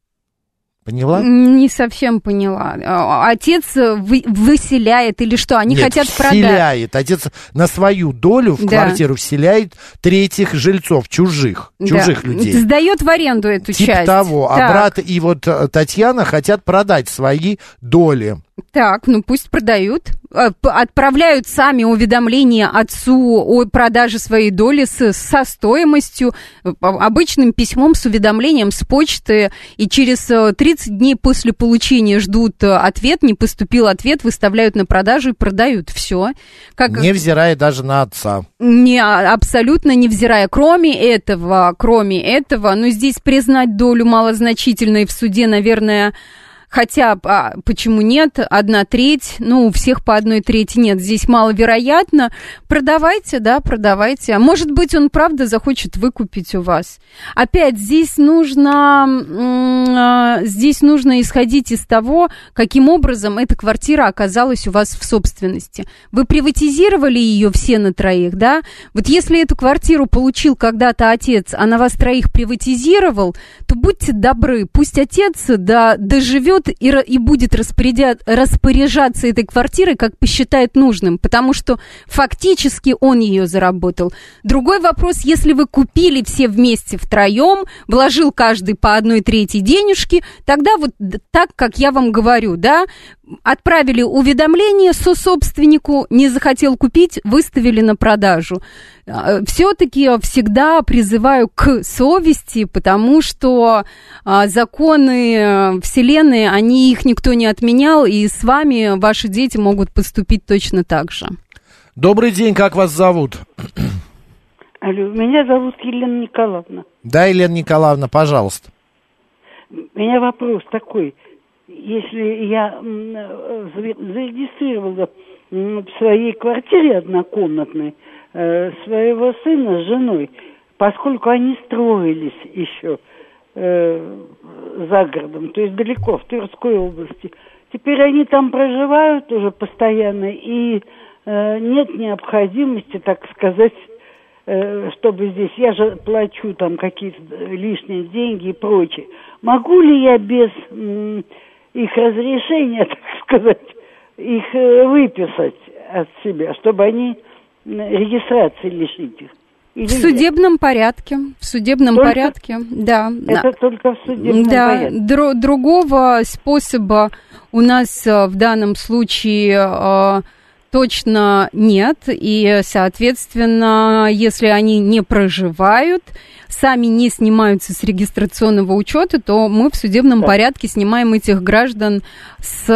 Поняла?
Не совсем поняла. Отец вы, выселяет или что? Они
Нет,
хотят продать.
вселяет. Отец на свою долю в да. квартиру вселяет третьих жильцов, чужих, да. чужих людей.
Сдает в аренду эту
типа
часть.
того.
Так.
А брат и вот Татьяна хотят продать свои доли.
Так, ну пусть продают. Отправляют сами уведомление отцу о продаже своей доли с, со стоимостью, обычным письмом с уведомлением с почты, и через тридцать дней после получения ждут ответ, не поступил ответ, выставляют на продажу и продают. Все. Как...
Невзирая даже на отца.
Не, абсолютно невзирая. Кроме этого, кроме этого, ну здесь признать долю малозначительной в суде, наверное... Хотя, а, почему нет, одна треть, ну, у всех по одной трети нет, здесь маловероятно. Продавайте, да, продавайте. А может быть, он, правда, захочет выкупить у вас. Опять, здесь нужно, здесь нужно исходить из того, каким образом эта квартира оказалась у вас в собственности. Вы приватизировали ее все на троих, да? Вот если эту квартиру получил когда-то отец, а на вас троих приватизировал, то будьте добры, пусть отец да, доживет И, и будет распоряжаться этой квартирой, как посчитает нужным, потому что фактически он ее заработал. Другой вопрос, если вы купили все вместе втроем, вложил каждый по одной трети денежки, тогда вот так, как я вам говорю, да, отправили уведомление сособственнику, не захотел купить, выставили на продажу. Все-таки всегда призываю к совести, потому что законы Вселенной, они их никто не отменял, и с вами ваши дети могут поступить точно так же.
Добрый день, как вас зовут?
Алло, меня зовут Елена Николаевна.
Да, Елена Николаевна, пожалуйста.
У меня вопрос такой. Если я зарегистрировала в своей квартире однокомнатной своего сына с женой, поскольку они строились еще э, за городом, то есть далеко, в Тверской области, теперь они там проживают уже постоянно, и э, нет необходимости, так сказать, э, чтобы здесь, я же плачу там какие-то лишние деньги и прочее. Могу ли я без м, их разрешения, так сказать, их э, выписать от себя, чтобы они регистрации лишить их?
Или в судебном нет? порядке. В судебном только, порядке, да.
Это только в судебном
да,
порядке.
Др- другого способа у нас в данном случае точно нет. И, соответственно, если они не проживают, сами не снимаются с регистрационного учета, то мы в судебном да. порядке снимаем этих граждан с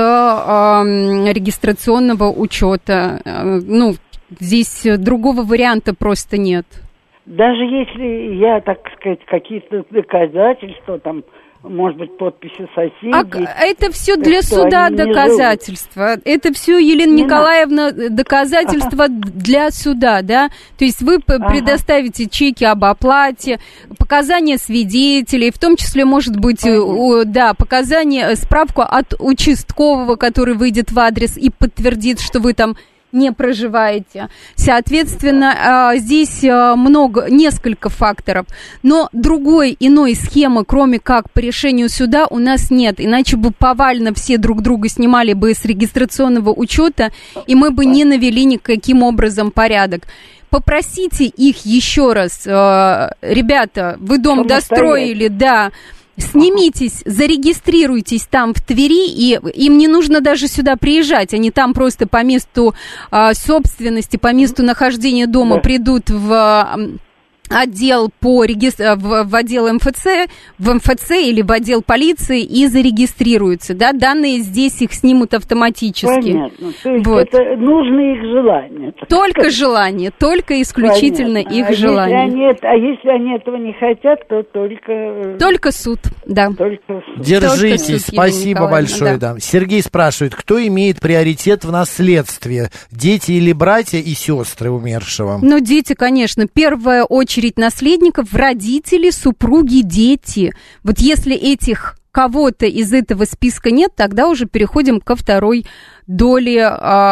э, регистрационного учета. Ну, здесь другого варианта просто нет.
Даже если я, так сказать, какие-то доказательства, там, может быть, подписи соседей...
А это все для суда доказательства. Это все, Елена не Николаевна, надо. доказательства ага. для суда, да? То есть вы ага. предоставите чеки об оплате, показания свидетелей, в том числе, может быть, ага. да, показания, справку от участкового, который выйдет в адрес и подтвердит, что вы там не проживаете. Соответственно, здесь много, несколько факторов. Но другой, иной схемы, кроме как по решению суда, у нас нет. Иначе бы повально все друг друга снимали бы с регистрационного учета, и мы бы не навели никаким образом порядок. Попросите их еще раз. Ребята, вы дом достроили, да. Снимитесь, зарегистрируйтесь там в Твери, и им не нужно даже сюда приезжать, они там просто по месту а, собственности, по месту нахождения дома да. придут в а, отдел по регистр... в, в отдел МФЦ, в МФЦ или в отдел полиции и зарегистрируются, да, данные здесь их снимут автоматически.
Понятно, то есть
вот.
Это нужно их желание.
Только желание, только исключительно
Понятно.
их
а
желание.
Если они, а если они этого не хотят, то только...
Только суд, да.
Только суд.
Держитесь,
Только суд,
спасибо большое. Да. Да. Сергей спрашивает, кто имеет приоритет в наследстве, дети или братья и сестры умершего?
Ну, дети, конечно, первая очередь наследников, родители, супруги, дети. Вот если этих кого-то из этого списка нет, тогда уже переходим ко второй доле,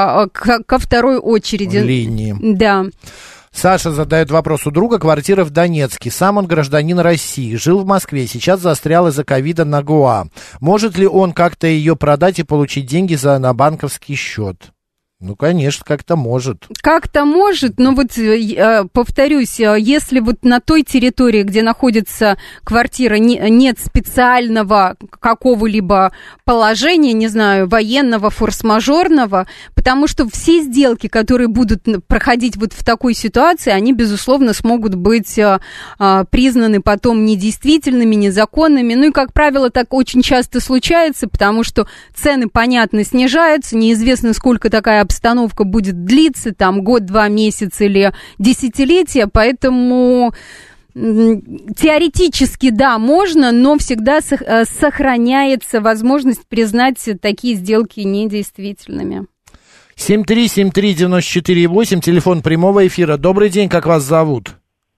ко второй очереди.
Линии.
Да.
Саша задает вопрос. У друга квартира в Донецке. Сам он гражданин России. Жил в Москве. Сейчас застрял из-за ковида на Гоа. Может ли он как-то ее продать и получить деньги за, на банковский счет? Ну, конечно, как-то может.
Как-то может, но вот повторюсь, если вот на той территории, где находится квартира, не, нет специального какого-либо положения, не знаю, военного, форс-мажорного, потому что все сделки, которые будут проходить вот в такой ситуации, они, безусловно, смогут быть а, признаны потом недействительными, незаконными. Ну и, как правило, так очень часто случается, потому что цены, понятно, снижаются, неизвестно, сколько такая обстановка будет длиться, там, год, два месяца или десятилетия, поэтому теоретически, да, можно, но всегда сохраняется возможность признать такие сделки недействительными.
семь три семь три девять четыре восемь, телефон прямого эфира. Добрый день, как вас зовут?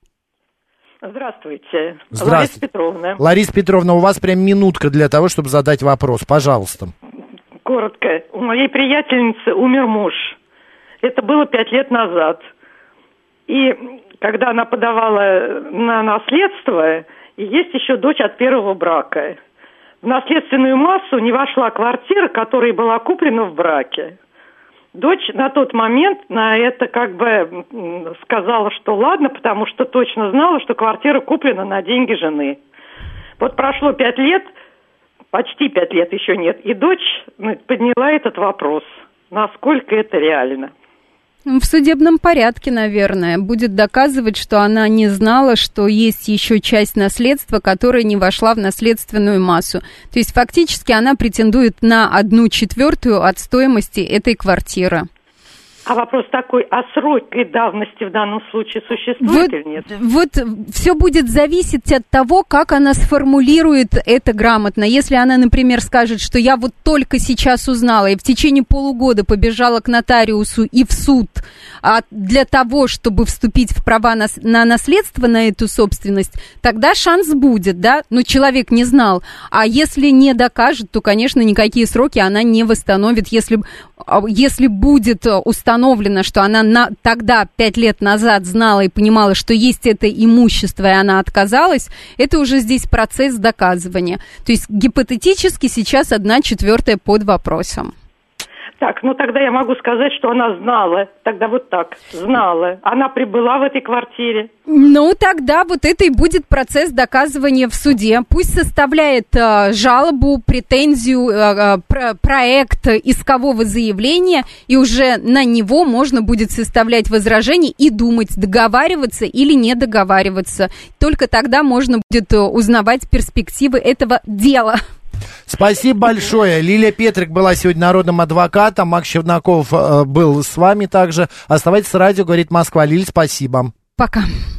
Здравствуйте.
Здравствуйте.
Лариса Петровна.
Лариса Петровна, у вас прям минутка для того, чтобы задать вопрос. Пожалуйста.
Коротко. У моей приятельницы умер муж. Это было пять лет назад. И когда она подавала на наследство, и есть еще дочь от первого брака. В наследственную массу не вошла квартира, которая была куплена в браке. Дочь на тот момент на это как бы сказала, что ладно, потому что точно знала, что квартира куплена на деньги жены. Вот прошло пять лет, почти пять лет еще нет, и дочь подняла этот вопрос, насколько это реально.
В судебном порядке, наверное, будет доказывать, что она не знала, что есть еще часть наследства, которая не вошла в наследственную массу. То есть фактически она претендует на одну четвертую от стоимости этой квартиры.
А вопрос такой, а сроки давности в данном случае существует
вот,
или нет?
Вот все будет зависеть от того, как она сформулирует это грамотно. Если она, например, скажет, что я вот только сейчас узнала и в течение полугода побежала к нотариусу и в суд а для того, чтобы вступить в права на, на наследство, на эту собственность, тогда шанс будет, да? Но человек не знал. А если не докажет, то, конечно, никакие сроки она не восстановит. Если, если будет установлено, что она на, тогда, пять лет назад, знала и понимала, что есть это имущество, и она отказалась, это уже здесь процесс доказывания. То есть гипотетически сейчас одна четвертая под вопросом.
Так, ну тогда я могу сказать, что она знала. Тогда вот так, знала. Она прибыла в этой квартире.
Ну, тогда вот это и будет процесс доказывания в суде. Пусть составляет э, жалобу, претензию, э, про, проект искового заявления, и уже на него можно будет составлять возражения и думать, договариваться или не договариваться. Только тогда можно будет узнавать перспективы этого дела.
Спасибо большое. Лилия Петрик была сегодня народным адвокатом. Макс Челноков э, был с вами также. Оставайтесь с радио, говорит Москва. Лиль, спасибо.
Пока.